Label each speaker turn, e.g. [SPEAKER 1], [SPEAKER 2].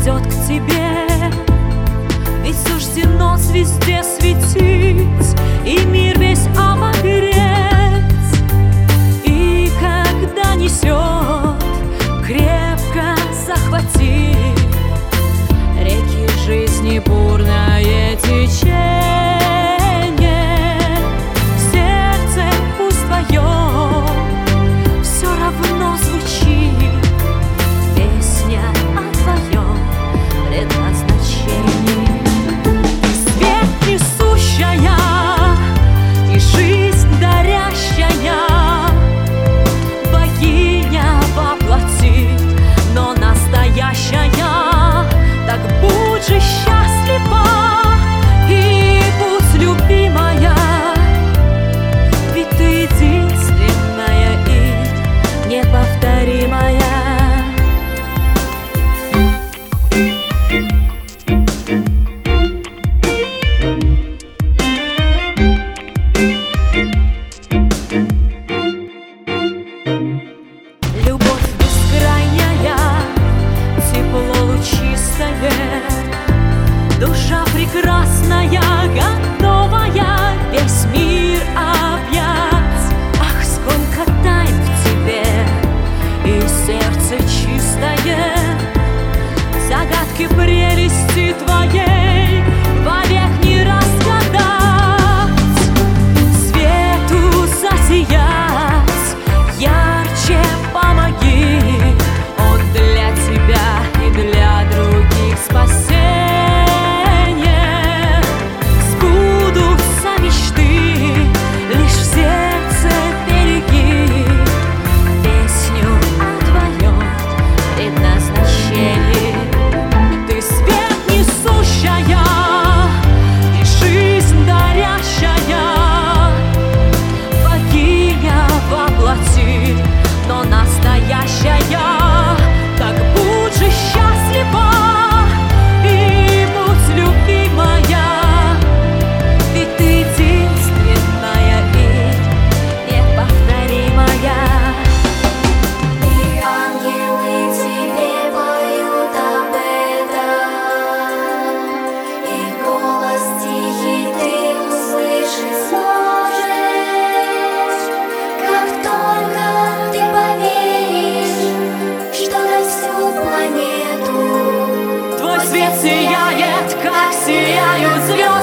[SPEAKER 1] идет к тебе. Ведь суждено звезде светить и мир весь обогреть. И когда несет, крепко захвати реки жизни бурное течение. Сердце пусть твое все равно звучит песня о твоем предназначении. Свет несущая и жизнь дарящая, богиня воплоти, но настоящая. Так будь же счастлива и будь любимая, ведь ты единственная и неповторимая. Любовь бескрайняя, тепло лучистое, душа прекрасная, готовая весь мир объять. Ах, сколько тайн в тебе, и сердце чистое, загадки прелести твоей вовек не разгадать. Свету засиять, ярче помоги, он для тебя и для других спасение. Сбудутся мечты, лишь в сердце береги песню о твоем предназначении. Ты свет несущая и жизнь дарящая, богиня воплоти, но настоящая. Так будь же счастлива и будь любимая, ведь ты единственная и неповторимая.
[SPEAKER 2] И ангелы тебе поют об этом, и голос тихий ты услышать сможешь, как только ты поверишь, что на всю планету
[SPEAKER 1] Твой свет сияет, как сияют звезды.